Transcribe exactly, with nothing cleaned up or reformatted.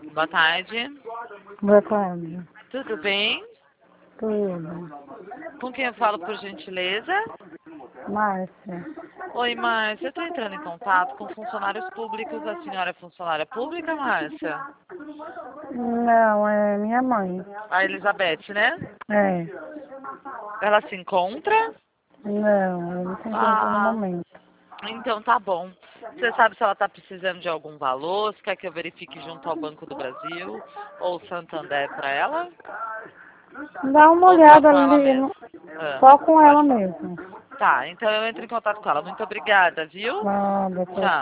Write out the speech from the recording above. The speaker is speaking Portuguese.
Boa tarde. Boa tarde. Tudo bem? Tudo. Com quem eu falo, por gentileza? Márcia. Oi, Márcia. Eu estou entrando em contato com funcionários públicos. A senhora é funcionária pública, Márcia? Não, é minha mãe. A Elizabeth, né? É. Ela se encontra? Não, eu não se encontra no Ah, momento. então tá bom. Você sabe se ela está precisando de algum valor? Se quer que eu verifique junto ao Banco do Brasil ou Santander para ela? Dá uma Ou só olhada com ela ali, mesmo? no- Ah, só com ela pode falar. mesmo. Tá, então eu entro em contato com ela. Muito obrigada, viu? Nada, tchau, Tchau.